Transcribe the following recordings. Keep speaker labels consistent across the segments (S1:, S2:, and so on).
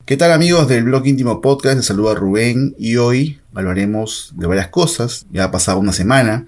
S1: ¿Qué tal amigos del Blog Íntimo Podcast? Les saluda Rubén y hoy hablaremos de varias cosas. Ya ha pasado una semana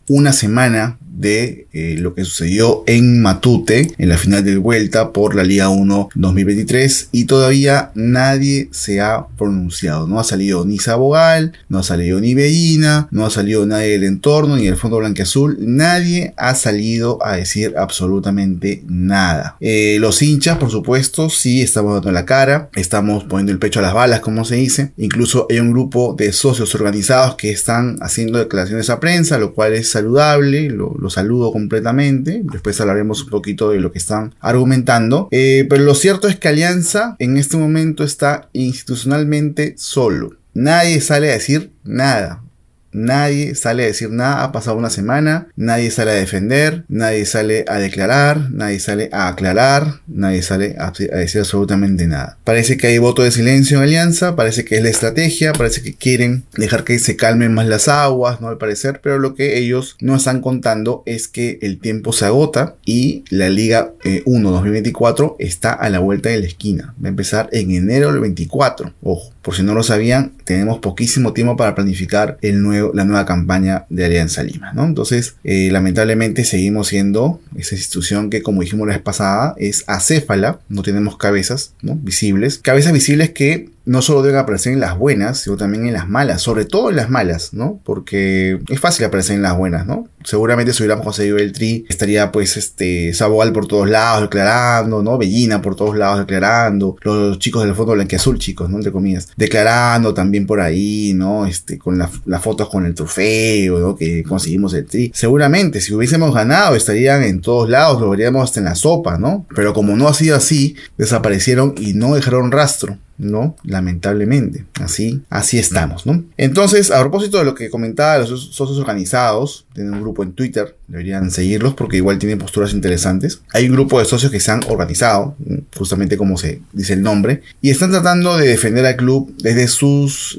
S1: de lo que sucedió en Matute en la final de vuelta por la Liga 1 2023 y todavía nadie se ha pronunciado. No ha salido ni Sabogal, no ha salido ni Bellina, no ha salido nadie del entorno ni del fondo blanquiazul. Nadie ha salido a decir absolutamente nada. Los hinchas, por supuesto, sí estamos dando la cara, estamos poniendo el pecho a las balas, como se dice. Incluso hay un grupo de socios organizados que están haciendo declaraciones a prensa, lo cual es saludable, lo saludo completamente. Después hablaremos un poquito de lo que están argumentando. Pero lo cierto es que Alianza en este momento está institucionalmente solo. Nadie sale a decir nada. Nadie sale a decir nada, ha pasado una semana, nadie sale a defender, nadie sale a declarar, nadie sale a aclarar, nadie sale a decir absolutamente nada. Parece que hay voto de silencio en Alianza, parece que es la estrategia, parece que quieren dejar que se calmen más las aguas, ¿no? Al parecer, pero lo que ellos no están contando es que el tiempo se agota y la Liga 1 2024 está a la vuelta de la esquina. Va a empezar en enero del 24. Ojo, por si no lo sabían, tenemos poquísimo tiempo para planificar la nueva campaña de Alianza Lima, ¿no? Entonces, lamentablemente seguimos siendo esa institución que, como dijimos la vez pasada, es acéfala, no tenemos cabezas, ¿no? Visibles. Cabezas visibles que no solo deben aparecer en las buenas, sino también en las malas, sobre todo en las malas, ¿no? Porque es fácil aparecer en las buenas, ¿no? Seguramente si hubiéramos conseguido el tri, estaría pues Sabogal por todos lados declarando, ¿no? Bellina por todos lados declarando, los chicos del fondo blanquiazul, chicos, ¿no? Entre comillas, declarando también por ahí, ¿no? Con las fotos con el trofeo, ¿no? Que conseguimos el tri. Seguramente, si hubiésemos ganado, estarían en todos lados, lo veríamos hasta en la sopa, ¿no? Pero como no ha sido así, desaparecieron y no dejaron rastro, ¿no? Lamentablemente. Así estamos, ¿no? Entonces, a propósito de lo que comentaba los socios organizados, tienen un grupo en Twitter, deberían seguirlos porque igual tienen posturas interesantes. Hay un grupo de socios que se han organizado, justamente como se dice el nombre, y están tratando de defender al club desde sus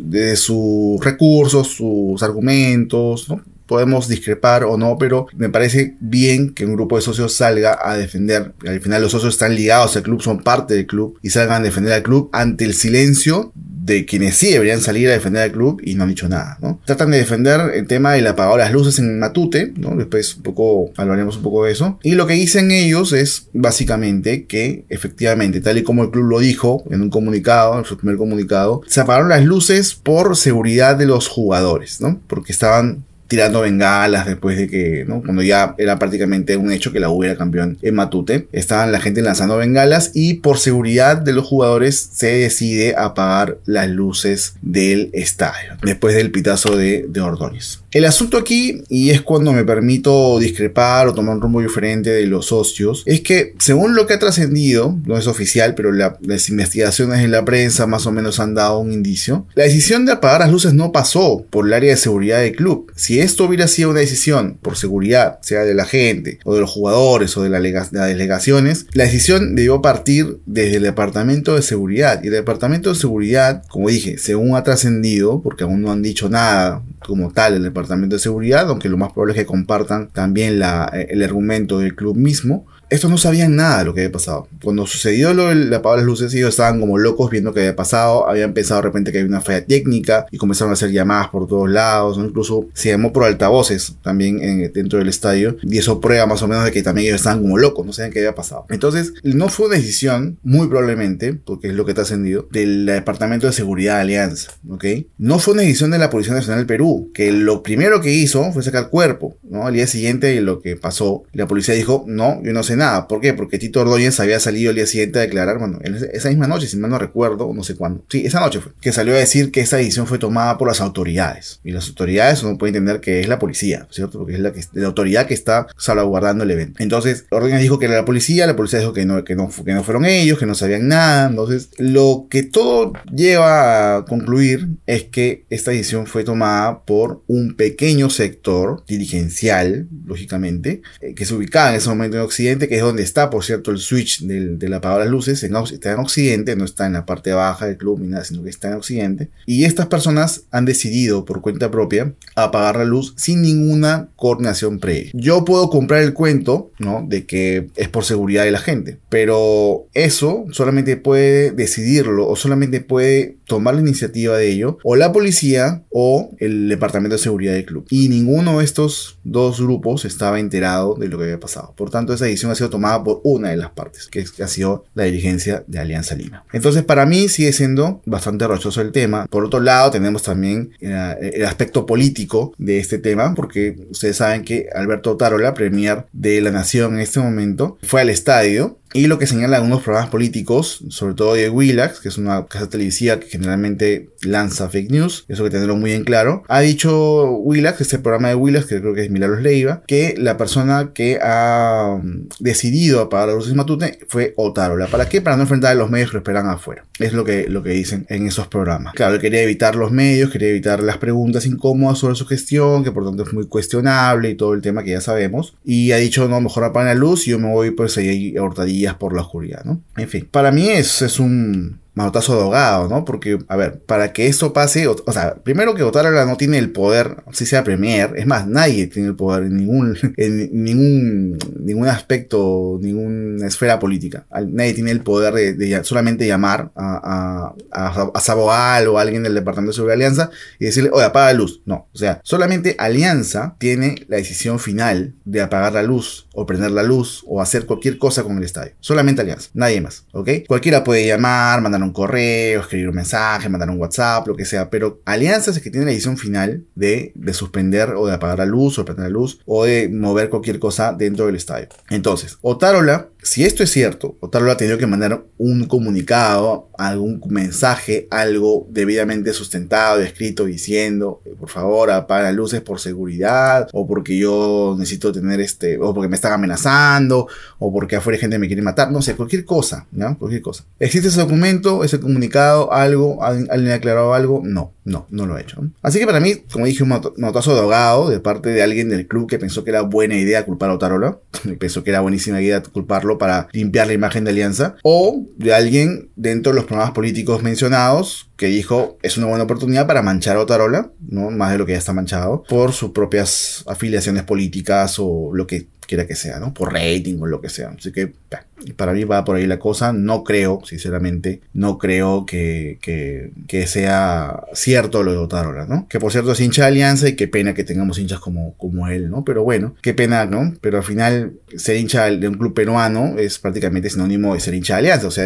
S1: recursos, sus argumentos, ¿no? Podemos discrepar o no, pero me parece bien que un grupo de socios salga a defender. Al final los socios están ligados al club, son parte del club y salgan a defender al club ante el silencio de quienes sí deberían salir a defender al club y no han dicho nada, ¿no? Tratan de defender el tema del apagado de las luces en Matute, ¿no? Después hablaremos un poco de eso. Y lo que dicen ellos es básicamente que efectivamente, tal y como el club lo dijo en un comunicado, en su primer comunicado, se apagaron las luces por seguridad de los jugadores, ¿no? Porque estaban tirando bengalas después de que, ¿no? Cuando ya era prácticamente un hecho que la U era campeón en Matute, estaban la gente lanzando bengalas y por seguridad de los jugadores se decide apagar las luces del estadio después del pitazo de Ordóñez. El asunto aquí, y es cuando me permito discrepar o tomar un rumbo diferente de los socios, es que según lo que ha trascendido, no es oficial, pero las investigaciones en la prensa más o menos han dado un indicio, la decisión de apagar las luces no pasó por el área de seguridad del club. Si esto hubiera sido una decisión por seguridad, sea de la gente, o de los jugadores, o de las delegaciones, la decisión debió partir desde el departamento de seguridad. Y el departamento de seguridad, como dije, según ha trascendido, porque aún no han dicho nada como tal el departamento de seguridad, aunque lo más probable es que compartan también el argumento del club mismo, estos no sabían nada de lo que había pasado. Cuando sucedió lo del apagado de las luces, ellos estaban como locos viendo qué había pasado. Habían pensado de repente que había una falla técnica y comenzaron a hacer llamadas por todos lados, ¿no? Incluso se llamó por altavoces también dentro del estadio. Y eso prueba más o menos de que también ellos estaban como locos, no sabían qué había pasado. Entonces, no fue una decisión, muy probablemente, porque es lo que está ascendido, del Departamento de Seguridad de Alianza, ¿ok? No fue una decisión de la Policía Nacional del Perú, que lo primero que hizo fue sacar cuerpo, ¿no? Al día siguiente de lo que pasó, la policía dijo, no, yo no sé nada. ¿Por qué? Porque Tito Ordóñez había salido el día siguiente a declarar, bueno, esa misma noche, si mal no recuerdo, no sé cuándo. Sí, esa noche fue, que salió a decir que esta decisión fue tomada por las autoridades. Y las autoridades uno puede entender que es la policía, ¿cierto? Porque es la autoridad que está salvaguardando el evento. Entonces, Ordóñez dijo que era la policía dijo que no fueron ellos, que no sabían nada. Entonces, lo que todo lleva a concluir es que esta decisión fue tomada por un pequeño sector dirigencial, lógicamente, que se ubicaba en ese momento en Occidente, que es donde está, por cierto, el switch del apagado de las luces, está en Occidente, no está en la parte baja del club ni nada, sino que está en Occidente. Y estas personas han decidido por cuenta propia apagar la luz sin ninguna coordinación previa. Yo puedo comprar el cuento, ¿no?, de que es por seguridad de la gente, pero eso solamente puede decidirlo o solamente puede tomar la iniciativa de ello o la policía o el departamento de seguridad del club. Y ninguno de estos dos grupos estaba enterado de lo que había pasado. Por tanto, esa decisión ha sido tomada por una de las partes, que ha sido la dirigencia de Alianza Lima. Entonces, para mí sigue siendo bastante rochoso el tema. Por otro lado, tenemos también el aspecto político de este tema, porque ustedes saben que Alberto Otárola, premier de La Nación en este momento, fue al estadio. Y lo que señalan algunos programas políticos, sobre todo de Willax, que es una casa televisiva que generalmente lanza fake news, eso hay que tenerlo muy en claro. Ha dicho Willax, este programa de Willax, que creo que es Milagros Leiva, que la persona que ha decidido apagar la luz en Matute fue Otárola. ¿Para qué? Para no enfrentar a los medios que lo esperan afuera. Es lo que dicen en esos programas. Claro, él quería evitar los medios, quería evitar las preguntas incómodas sobre su gestión, que por tanto es muy cuestionable y todo el tema que ya sabemos. Y ha dicho, no, mejor apagar la luz y yo me voy pues ahí a hurtadillas por la oscuridad, ¿no? En fin, para mí es un manotazo de ahogado, ¿no? Porque, a ver, para que esto pase, o sea, primero que Otárola no tiene el poder, si sea premier, es más, nadie tiene el poder en ningún aspecto, ninguna esfera política. Nadie tiene el poder de solamente llamar a Sabogal o a alguien del Departamento de Seguridad de Alianza y decirle, oye, apaga la luz. No, o sea, solamente Alianza tiene la decisión final de apagar la luz o prender la luz o hacer cualquier cosa con el estadio. Solamente Alianza, nadie más, ¿ok? Cualquiera puede llamar, mandar un correo, escribir un mensaje, mandar un WhatsApp, lo que sea, pero Alianza es el que tiene la decisión final de suspender o de apagar la luz o prender la luz o de mover cualquier cosa dentro del estadio. Entonces, Otárola, si esto es cierto, Otárola ha tenido que mandar un comunicado, algún mensaje, algo debidamente sustentado y escrito diciendo, por favor, apaga las luces por seguridad, o porque yo necesito tener o porque me están amenazando, o porque afuera hay gente que me quiere matar, no sé, cualquier cosa, ¿no? Cualquier cosa. ¿Existe ese documento, ese comunicado, algo? ¿Alguien ha aclarado algo? No lo ha hecho, ¿no? Así que para mí, como dije, un manotazo de ahogado de parte de alguien del club que pensó que era buena idea culpar a Otárola, pensó que era buenísima idea culparlo para limpiar la imagen de Alianza, o de alguien dentro de los programas políticos mencionados que dijo, es una buena oportunidad para manchar a Otárola, ¿no? Más de lo que ya está manchado, por sus propias afiliaciones políticas o lo que quiera que sea, ¿no? Por rating o lo que sea. Así que para mí va por ahí la cosa. No creo, sinceramente, que sea cierto lo de Otárola, ¿no? Que por cierto es hincha de Alianza y qué pena que tengamos hinchas como él, ¿no? Pero bueno, qué pena, ¿no? Pero al final ser hincha de un club peruano es prácticamente sinónimo de ser hincha de Alianza. O sea,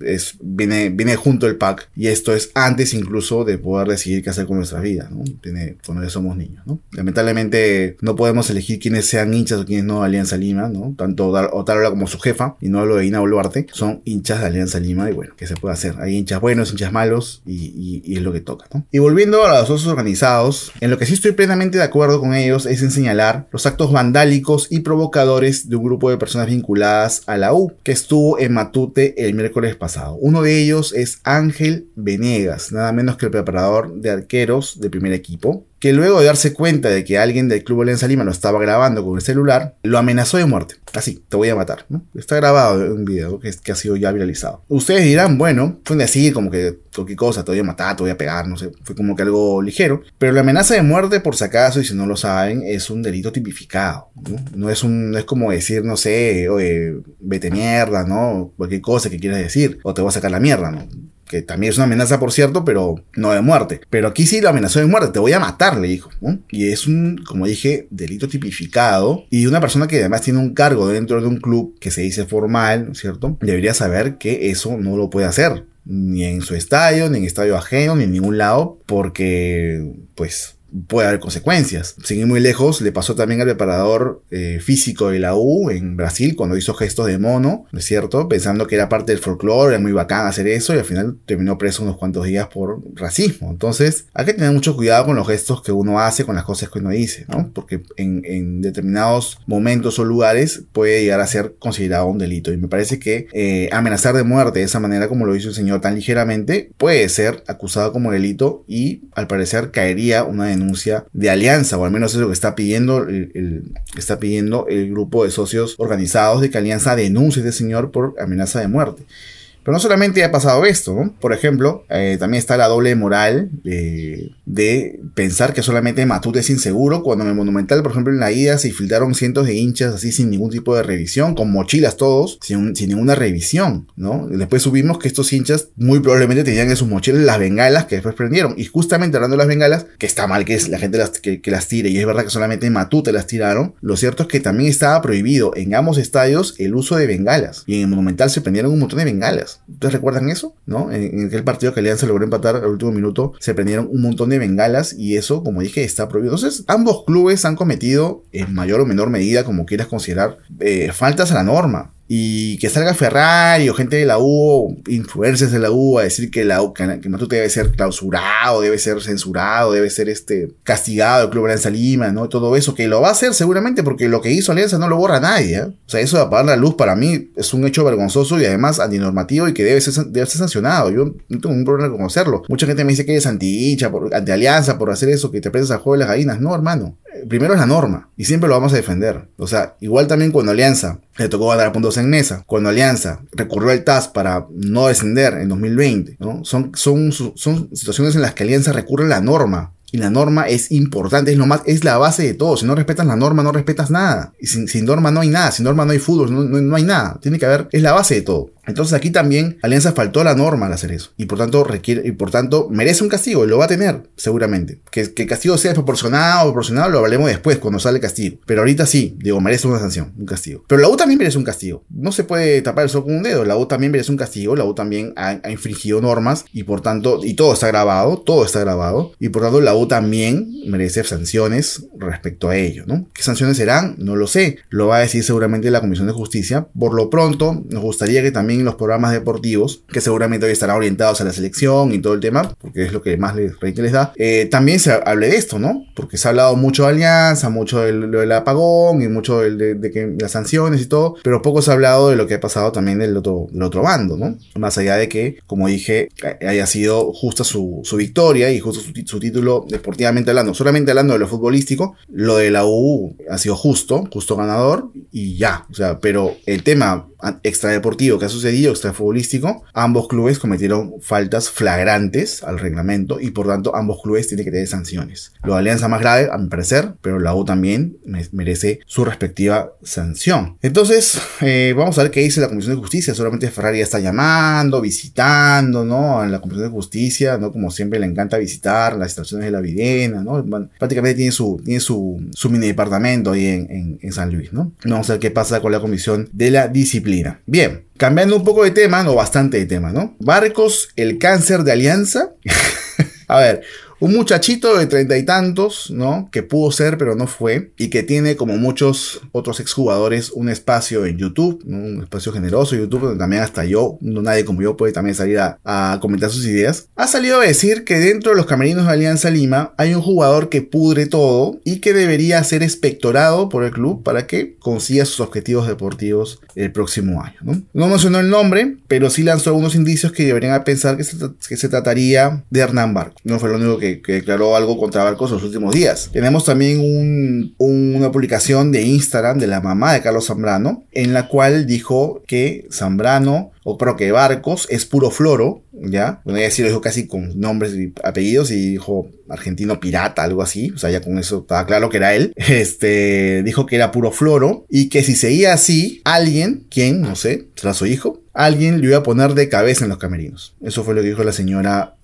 S1: viene junto el pack y esto es antes incluso de poder decidir qué hacer con nuestras vidas, ¿no? Cuando ya somos niños, ¿no? Lamentablemente no podemos elegir quiénes sean hinchas o quiénes no de Alianza Lima, ¿no? Tanto Otárola como su jefa, y no hablo de Ina Boluarte, son hinchas de Alianza Lima y bueno, ¿qué se puede hacer? Hay hinchas buenos, hinchas malos y es lo que toca, ¿no? Y volviendo a los socios organizados, en lo que sí estoy plenamente de acuerdo con ellos es en señalar los actos vandálicos y provocadores de un grupo de personas vinculadas a la U que estuvo en Matute el miércoles pasado. Uno de ellos es Ángel Venegas, nada menos que el preparador de arqueros del primer equipo, que luego de darse cuenta de que alguien del Club Alianza Lima lo estaba grabando con el celular, lo amenazó de muerte. Así, te voy a matar, ¿no? Está grabado en un video que ha sido ya viralizado. Ustedes dirán, bueno, fue así como que cualquier cosa, te voy a matar, te voy a pegar, no sé, fue como que algo ligero. Pero la amenaza de muerte, por si acaso, y si no lo saben, es un delito tipificado, ¿no? No es como decir, no sé, oye, vete mierda, ¿no? Cualquier cosa que quieras decir, o te voy a sacar la mierda, ¿no? Que también es una amenaza, por cierto, pero no de muerte. Pero aquí sí lo amenazó de muerte, te voy a matar, le dijo, ¿no? Y es como dije, delito tipificado. Y una persona que además tiene un cargo dentro de un club que se dice formal, ¿no es cierto? Debería saber que eso no lo puede hacer. Ni en su estadio, ni en estadio ajeno, ni en ningún lado. Porque, pues, puede haber consecuencias. Sin ir muy lejos, le pasó también al preparador físico de la U en Brasil cuando hizo gestos de mono, ¿no es cierto? Pensando que era parte del folclore, era muy bacán hacer eso y al final terminó preso unos cuantos días por racismo. Entonces, hay que tener mucho cuidado con los gestos que uno hace, con las cosas que uno dice, ¿no? Porque en determinados momentos o lugares puede llegar a ser considerado un delito. Y me parece que amenazar de muerte de esa manera como lo hizo el señor tan ligeramente puede ser acusado como delito y al parecer caería una denuncia renuncia de Alianza, o al menos es lo que está pidiendo está pidiendo el grupo de socios organizados, de que Alianza denuncie a este señor por amenaza de muerte. Pero no solamente ha pasado esto, ¿no? Por ejemplo, también está la doble moral de pensar que solamente Matute es inseguro, cuando en el Monumental, por ejemplo, en la ida se infiltraron cientos de hinchas así sin ningún tipo de revisión, con mochilas todos, sin ninguna revisión, ¿no? Después subimos que estos hinchas muy probablemente tenían en sus mochilas las bengalas que después prendieron. Y justamente hablando de las bengalas, que está mal que la gente que las tire, y es verdad que solamente en Matute las tiraron, lo cierto es que también estaba prohibido en ambos estadios el uso de bengalas. Y en el Monumental se prendieron un montón de bengalas. ¿Ustedes recuerdan eso? ¿No? En aquel partido que Alianza logró empatar al último minuto, se prendieron un montón de bengalas y eso, como dije, está prohibido. Entonces, ambos clubes han cometido, en mayor o menor medida, como quieras considerar, faltas a la norma. Y que salga Ferrari o gente de la U, influencers de la U, a decir que que Matute debe ser clausurado, debe ser censurado, debe ser castigado el Club Alianza Lima, ¿no? Todo eso, que lo va a hacer seguramente, porque lo que hizo Alianza no lo borra nadie, ¿eh? O sea, eso de apagar la luz para mí es un hecho vergonzoso y además antinormativo y que debe ser sancionado. Yo no tengo ningún problema en reconocerlo. Mucha gente me dice que eres anti-hincha, anti-alianza por hacer eso, que te prestas al juego de las gallinas. No, hermano. Primero es la norma y siempre lo vamos a defender. O sea, igual también cuando Alianza le tocó ganar puntos en mesa, cuando Alianza recurrió al TAS para no descender en 2020, ¿no? Son situaciones en las que Alianza recurre a la norma. Y la norma es importante, es la base de todo. Si no respetas la norma, no respetas nada. Y sin norma no hay nada, sin norma no hay fútbol, no hay nada. Tiene que haber, es la base de todo. Entonces aquí también Alianza faltó a la norma al hacer eso. Y por tanto merece un castigo, y lo va a tener, seguramente. Que el castigo sea proporcionado o proporcionado, lo hablaremos después, cuando sale el castigo. Pero ahorita sí, merece una sanción, un castigo. Pero la U también merece un castigo. No se puede tapar el sol con un dedo. La U también merece un castigo. La U también ha infringido normas. Y por tanto, y todo está grabado. Y por tanto, la U también merece sanciones respecto a ello, ¿no? ¿Qué sanciones serán? No lo sé. Lo va a decir seguramente la Comisión de Justicia. Por lo pronto, nos gustaría que también los programas deportivos, que seguramente hoy estarán orientados a la selección y todo el tema, porque es lo que más rating les da, también se hable de esto, ¿no? Porque se ha hablado mucho de Alianza, mucho del apagón y mucho de que las sanciones y todo, pero poco se ha hablado de lo que ha pasado también del otro bando, ¿no? Más allá de que, como dije, haya sido justa su victoria y justo su título deportivamente hablando. Solamente hablando de lo futbolístico, lo de la U ha sido justo ganador y ya, o sea, pero el tema extradeportivo que ha sucedido, extrafutbolístico, ambos clubes cometieron faltas flagrantes al reglamento y por tanto ambos clubes tienen que tener sanciones. Lo de Alianza más grave, a mi parecer, pero la U también merece su respectiva sanción. Entonces, vamos a ver qué dice la Comisión de Justicia. Seguramente Ferrari ya está llamando, visitando, ¿no? A la Comisión de Justicia, ¿no? Como siempre le encanta visitar las instalaciones de la Videna, ¿no? Prácticamente tiene su mini departamento ahí en San Luis, ¿no? Vamos a ver qué pasa con la Comisión de la Disciplina. Bien, cambiando un poco de tema, no bastante de tema, ¿no? Barcos, el cáncer de Alianza. A ver, un muchachito de 30 y tantos, ¿no? Que pudo ser, pero no fue. Y que tiene, como muchos otros exjugadores, un espacio en YouTube, ¿no? Un espacio generoso en YouTube, donde también hasta yo, no nadie como yo, puede también salir a comentar sus ideas. Ha salido a decir que dentro de los camerinos de Alianza Lima hay un jugador que pudre todo y que debería ser expectorado por el club para que consiga sus objetivos deportivos el próximo año, ¿no? No mencionó el nombre, pero sí lanzó algunos indicios que deberían pensar que se trataría de Hernán Barcos. No fue lo único que declaró algo contra Barcos en los últimos días. Tenemos también una publicación de Instagram de la mamá de Carlos Zambrano, en la cual dijo que que Barcos es puro floro, ¿ya? Bueno, ella sí lo dijo casi con nombres y apellidos y dijo argentino pirata, algo así. O sea, ya con eso estaba claro que era él. Dijo que era puro floro y que si seguía así, alguien, ¿quién? No sé, será su hijo, alguien le iba a poner de cabeza en los camerinos. Eso fue lo que dijo la señora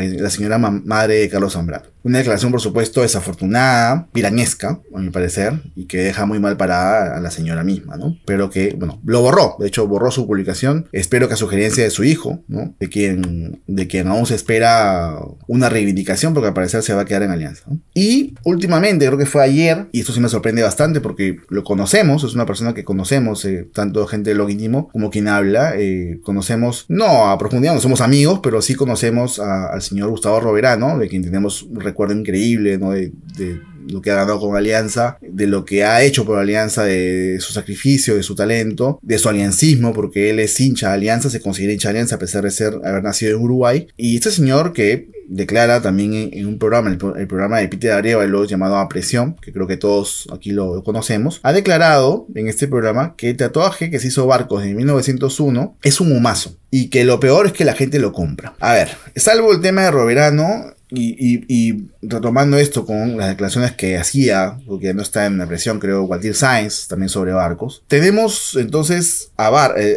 S1: madre de Carlos Zambrano. Una declaración, por supuesto, desafortunada, pirañesca, a mi parecer, y que deja muy mal parada a la señora misma, ¿no? Pero que, bueno, lo borró. De hecho, borró su publicación. Espero que a sugerencia de su hijo, ¿no? De quien aún se espera una reivindicación, porque al parecer se va a quedar en Alianza, ¿no? Y últimamente, creo que fue ayer, y esto sí me sorprende bastante porque lo conocemos, es una persona que conocemos, tanto gente de lo íntimo como quien habla, conocemos, no a profundidad, no somos amigos, pero sí conocemos al señor Gustavo Roverano, de quien tenemos un recuerdo increíble, ¿no? De lo que ha ganado con Alianza, de lo que ha hecho por Alianza, de su sacrificio, de su talento, de su aliancismo, porque él es hincha de Alianza, se considera hincha de Alianza a pesar de haber nacido en Uruguay. Y este señor que declara también en un programa, el programa de Peter Arévalo llamado A Presión, que creo que todos aquí lo conocemos, ha declarado en este programa que el tatuaje que se hizo Barcos en 1901 es un humazo y que lo peor es que la gente lo compra. A ver, salvo el tema de Roverano, y retomando esto con las declaraciones que hacía, porque no está en la presión, creo, Waldir Sáenz, también sobre Barcos. Tenemos entonces a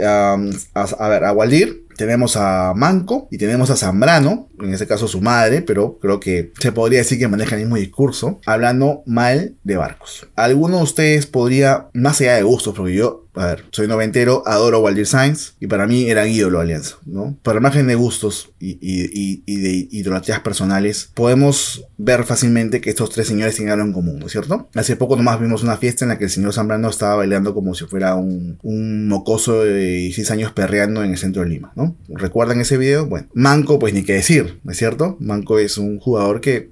S1: Waldir, tenemos a Manco y tenemos a Zambrano, en ese caso su madre, pero creo que se podría decir que maneja el mismo discurso, hablando mal de Barcos. Alguno de ustedes podría, más allá de gustos, porque yo, a ver, soy noventero, adoro a Waldir Sáenz y para mí era ídolo Alianza, ¿no? Por margen de gustos y de idolatrías personales, podemos ver fácilmente que estos tres señores tienen algo en común, ¿no es cierto? Hace poco nomás vimos una fiesta en la que el señor Zambrano estaba bailando como si fuera un mocoso de 16 años perreando en el centro de Lima, ¿no? ¿Recuerdan ese video? Bueno, Manco, pues ni qué decir, ¿no es cierto? Manco es un jugador que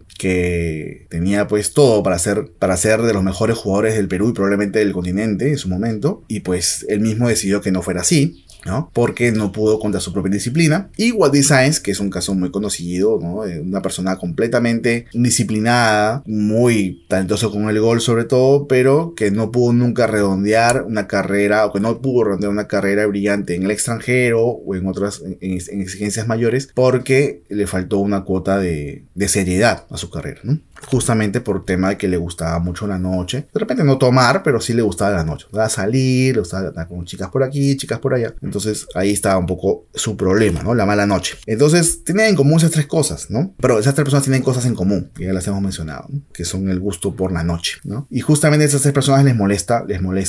S1: tenía pues todo para ser de los mejores jugadores del Perú y probablemente del continente en su momento, y pues él mismo decidió que no fuera así, ¿no? Porque no pudo contra su propia disciplina. Y Waldir Sáenz, que es un caso muy conocido, ¿no? Una persona completamente disciplinada, muy talentoso con el gol sobre todo, pero que no pudo nunca redondear una carrera, o que no pudo redondear una carrera brillante en el extranjero o en otras, en exigencias mayores, porque le faltó una cuota de seriedad a su carrera, ¿no? Justamente por tema de que le gustaba mucho la noche. De repente no tomar, pero sí le gustaba la noche. Le gustaba salir, le gustaba estar con chicas por aquí, chicas por allá. Entonces ahí estaba un poco su problema, ¿no? La mala noche. Entonces tenían en común esas tres cosas, ¿no? Pero esas tres personas tienen cosas en común, que ya las hemos mencionado, ¿no? Que son el gusto por la noche, ¿no? Y justamente a esas tres personas les molesta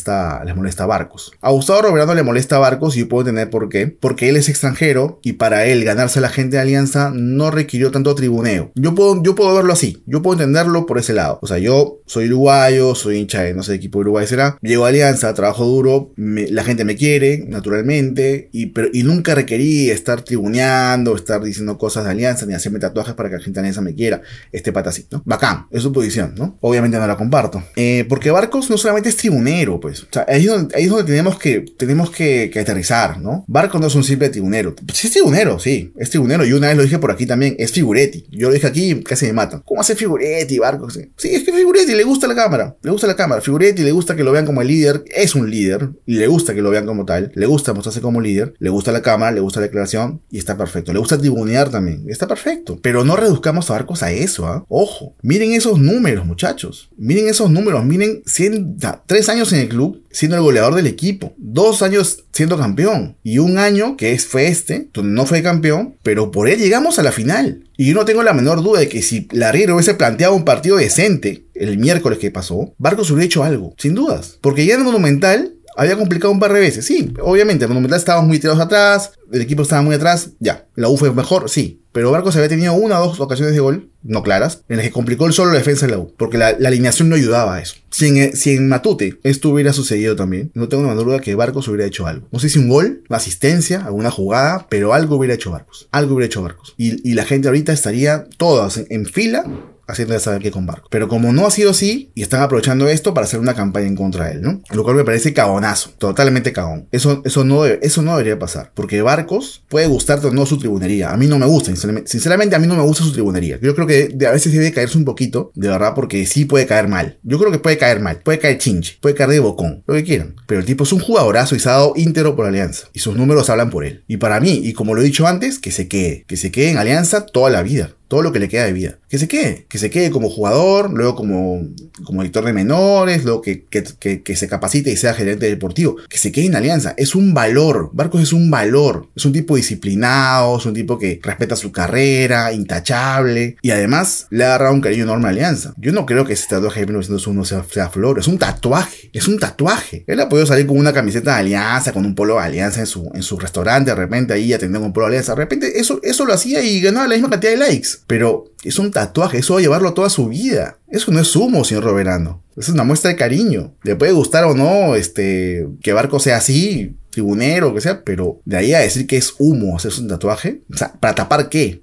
S1: Barcos. A Gustavo Roverano le molesta Barcos y yo puedo entender por qué. Porque él es extranjero y para él ganarse a la gente de Alianza no requirió tanto tribuneo. Yo puedo verlo así. Yo puedo entenderlo por ese lado. O sea, yo soy uruguayo, soy hincha de no sé qué equipo de Uruguay será. Llego a Alianza, trabajo duro, la gente me quiere, naturalmente, y nunca requerí estar tribuneando, estar diciendo cosas de Alianza, ni hacerme tatuajes para que la gente de Alianza me quiera. Patacito, ¿no? Bacán, es su posición, ¿no? Obviamente no la comparto. Porque Barcos no solamente es tribunero, pues. O sea, ahí es donde tenemos que aterrizar, ¿no? Barcos no es un simple tribunero. Sí es tribunero, sí. Es tribunero. Y una vez lo dije por aquí también. Es figuretti. Yo lo dije aquí y casi me matan. ¿Cómo hace figuretti, Barcos? Sí, es que Figuretti le gusta la cámara. Le gusta la cámara. Figuretti le gusta que lo vean como el líder. Es un líder. Y le gusta que lo vean como tal. Le gusta mostrarse como líder. Le gusta la cámara. Le gusta la declaración. Y está perfecto. Le gusta tribunear también. Está perfecto. Pero no reduzcamos a Barcos a eso, ¿eh? Ojo. Miren esos números, muchachos. Miren esos números. Miren, 3 años en el club siendo el goleador del equipo. 2 años siendo campeón. Y un año que fue donde no fue campeón. Pero por él llegamos a la final. Y yo no tengo la menor duda de que si Larriero hubiese planteado un partido decente el miércoles que pasó, Barcos hubiera hecho algo, sin dudas. Porque ya en el Monumental había complicado un par de veces. Sí, obviamente, en el Monumental estábamos muy tirados atrás, el equipo estaba muy atrás, ya. La U fue mejor, sí. Pero Barcos había tenido 1 o 2 ocasiones de gol, no claras, en las que complicó el solo la defensa de la U. Porque la alineación no ayudaba a eso. Si en Matute esto hubiera sucedido también, no tengo la menor duda que Barcos hubiera hecho algo. No sé si un gol, una asistencia, alguna jugada, pero algo hubiera hecho Barcos. Algo hubiera hecho Barcos. Y la gente ahorita estaría todas en fila haciendo de saber qué con Barcos. Pero como no ha sido así, y están aprovechando esto para hacer una campaña en contra de él, ¿no? Lo cual me parece cagonazo, totalmente cagón. Eso no debería pasar, porque Barcos puede gustarte o no su tribunería. A mí no me gusta, sinceramente a mí no me gusta su tribunería. Yo creo que a veces debe caerse un poquito, de verdad, porque sí puede caer mal. Yo creo que puede caer mal, puede caer chinche, puede caer de bocón, lo que quieran. Pero el tipo es un jugadorazo y se ha dado íntegro por Alianza. Y sus números hablan por él. Y para mí, y como lo he dicho antes, que se quede en Alianza toda la vida. Todo lo que le queda de vida. Que se quede como jugador, luego como editor de menores, luego que se capacite y sea gerente deportivo. Que se quede en Alianza. Es un valor. Barcos es un valor. Es un tipo disciplinado, es un tipo que respeta su carrera, intachable. Y además le ha agarrado un cariño enorme a Alianza. Yo no creo que ese tatuaje de 1901 sea flor. Es un tatuaje. Es un tatuaje. Él ha podido salir con una camiseta de Alianza, con un polo de Alianza en su restaurante, de repente ahí atendiendo un polo de Alianza. De repente eso lo hacía y ganaba la misma cantidad de likes. Pero es un tatuaje, eso va a llevarlo toda su vida. Eso no es humo, señor Roverano. Es una muestra de cariño. Le puede gustar o no, que Barcos sea así, tribunero, o que sea, pero de ahí a decir que es humo hacerse un tatuaje, o sea, ¿para tapar qué?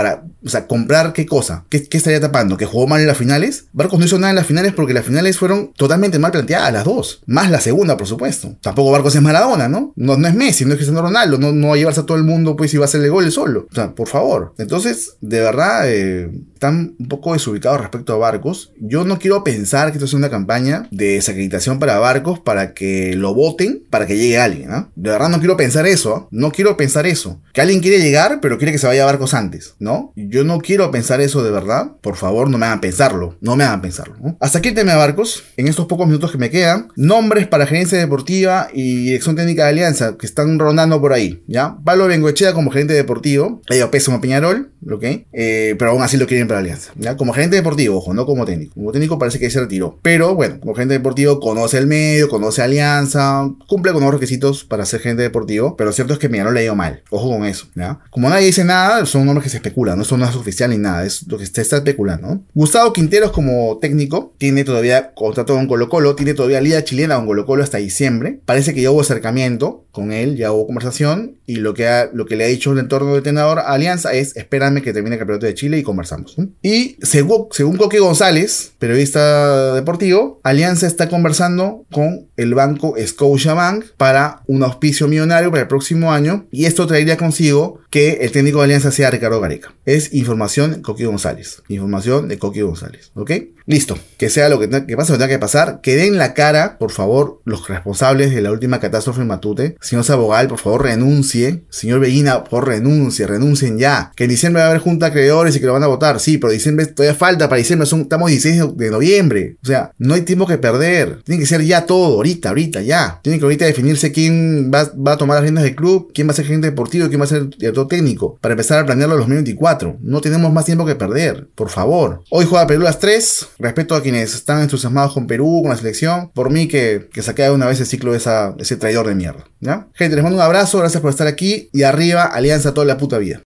S1: O sea, ¿comprar qué cosa? ¿Qué estaría tapando? ¿Que jugó mal en las finales? Barcos no hizo nada en las finales porque las finales fueron totalmente mal planteadas, las dos. Más la segunda, por supuesto. Tampoco Barcos es Maradona, ¿no? No es Messi, no es Cristiano Ronaldo, no va a llevarse a todo el mundo, pues, y va a hacerle goles solo. O sea, por favor. Entonces, de verdad, están un poco desubicados respecto a Barcos. Yo no quiero pensar que esto es una campaña de desacreditación para Barcos para que lo voten, para que llegue alguien, ¿no? De verdad no quiero pensar eso, ¿eh? No quiero pensar eso. Que alguien quiere llegar, pero quiere que se vaya a Barcos antes, ¿no? Yo no quiero pensar eso de verdad. Por favor, no me hagan pensarlo. No me hagan pensarlo, ¿no? Hasta aquí el tema de Barcos. En estos pocos minutos que me quedan, nombres para gerencia deportiva y dirección técnica de Alianza que están rondando por ahí, ¿ya? Pablo Bengoechea como gerente deportivo. Le dio pésimo a Peñarol, ¿ok? Pero aún así lo quieren para Alianza, ¿ya? Como gerente deportivo, ojo, no como técnico. Como técnico parece que se retiró. Pero bueno, como gerente deportivo conoce el medio, conoce Alianza, cumple con los requisitos para ser gerente deportivo, pero lo cierto es que Peñarol le ha ido mal. Ojo con eso, ¿ya? Como nadie dice nada, son nombres que se especulan, no son nada oficial ni nada, es lo que se está especulando, ¿no? Gustavo Quinteros como técnico, tiene todavía contrato con Colo-Colo, tiene todavía liga chilena con Colo-Colo hasta diciembre. Parece que ya hubo acercamiento con él, ya hubo conversación, y lo que le ha dicho el entorno del entrenador a Alianza es: espérame que termine el campeonato de Chile y conversamos, ¿no? Y según Coque González, periodista deportivo, Alianza está conversando con el banco Scotiabank para un auspicio millonario para el próximo año, y esto traería consigo que el técnico de Alianza sea Ricardo Gareca. Es información de Coque González. Información de Coque González, ¿ok? Listo. Que sea lo que pase, lo que tenga que pasar. Que den la cara, por favor, los responsables de la última catástrofe en Matute. Señor Sabogal, por favor, renuncie. Señor Bellina, por favor, renuncien ya. Que en diciembre va a haber junta de acreedores y que lo van a votar. Sí, pero diciembre todavía falta. Para diciembre estamos 16 de noviembre. O sea, no hay tiempo que perder. Tiene que ser ya todo, ahorita, ya. Tiene que ahorita definirse quién va a tomar las riendas del club, quién va a ser gerente deportivo, quién va a ser director técnico, para empezar a planearlo a los 2024. No tenemos más tiempo que perder, por favor. Hoy juega Perú a las 3. Respeto a quienes están entusiasmados con Perú, con la selección. Por mí que se acabe de una vez el ciclo de ese traidor de mierda, ¿ya? Gente, les mando un abrazo, gracias por estar aquí, y arriba Alianza toda la puta vida.